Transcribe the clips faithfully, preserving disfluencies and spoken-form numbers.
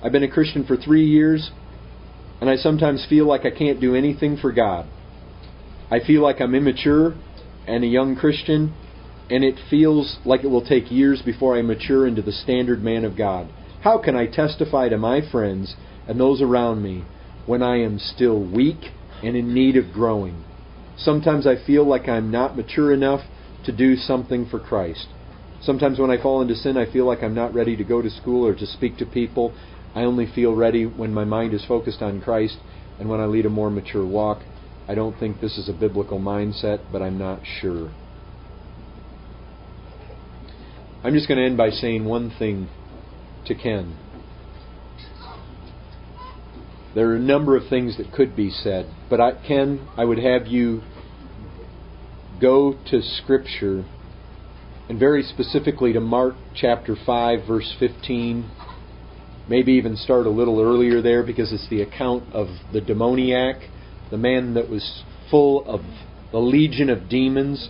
I've been a Christian for three years, and I sometimes feel like I can't do anything for God. I feel like I'm immature and a young Christian, and it feels like it will take years before I mature into the standard man of God. How can I testify to my friends and those around me when I am still weak and in need of growing? Sometimes I feel like I'm not mature enough to do something for Christ. Sometimes when I fall into sin, I feel like I'm not ready to go to school or to speak to people. I only feel ready when my mind is focused on Christ and when I lead a more mature walk. I don't think this is a biblical mindset, but I'm not sure. I'm just going to end by saying one thing to Ken. There are a number of things that could be said, but I, Ken, I would have you go to Scripture, and very specifically to Mark chapter five, verse fifteen. Maybe even start a little earlier there, because it's the account of the demoniac, the man that was full of the legion of demons.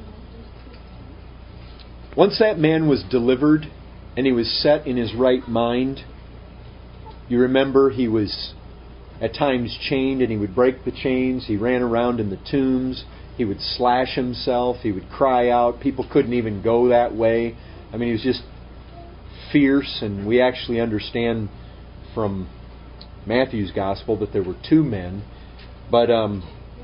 Once that man was delivered and he was set in his right mind, you remember he was at times chained, and he would break the chains. He ran around in the tombs. He would slash himself. He would cry out. People couldn't even go that way. I mean, he was just fierce, and we actually understand from Matthew's Gospel that there were two men. But um,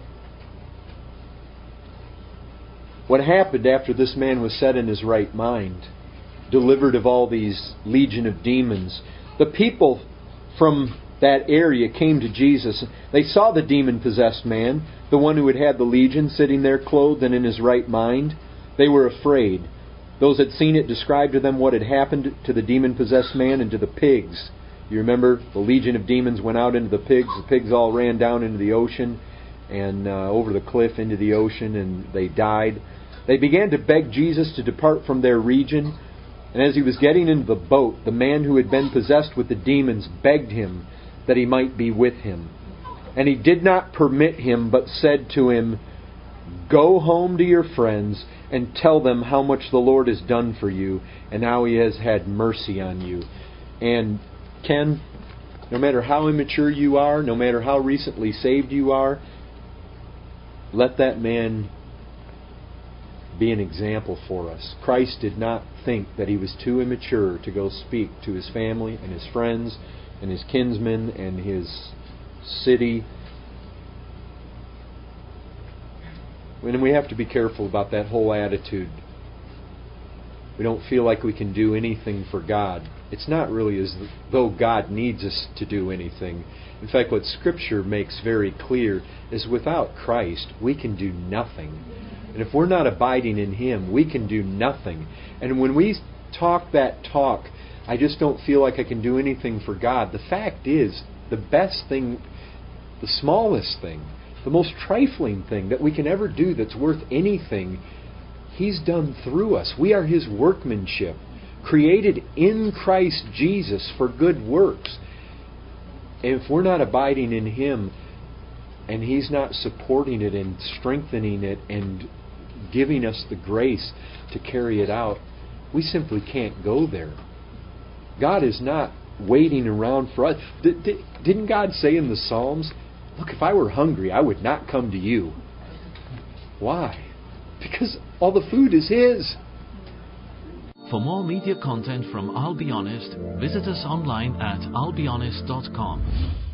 what happened after this man was set in his right mind, delivered of all these legion of demons, the people from that area came to Jesus. They saw the demon-possessed man, the one who had had the legion, sitting there clothed and in his right mind. They were afraid. Those that had seen it described to them what had happened to the demon-possessed man and to the pigs. You remember, the legion of demons went out into the pigs. The pigs all ran down into the ocean and uh, over the cliff into the ocean, and they died. They began to beg Jesus to depart from their region. And as he was getting into the boat, the man who had been possessed with the demons begged him that he might be with him. And he did not permit him, but said to him, "Go home to your friends and tell them how much the Lord has done for you and how He has had mercy on you." And Ken, no matter how immature you are, no matter how recently saved you are, let that man be an example for us. Christ did not think that he was too immature to go speak to his family and his friends and his kinsmen and his city. And we have to be careful about that whole attitude. We don't feel like we can do anything for God. It's not really as though God needs us to do anything. In fact, what Scripture makes very clear is without Christ, we can do nothing. And if we're not abiding in Him, we can do nothing. And when we talk that talk, I just don't feel like I can do anything for God. The fact is, the best thing, the smallest thing, the most trifling thing that we can ever do that's worth anything, He's done through us. We are His workmanship, created in Christ Jesus for good works. And if we're not abiding in Him, and He's not supporting it and strengthening it and giving us the grace to carry it out, we simply can't go there. God is not waiting around for us. Did, did, didn't God say in the Psalms, "Look, if I were hungry, I would not come to you"? Why? Because all the food is His. For more media content from I'll Be Honest, visit us online at I'll Be Honest dot com.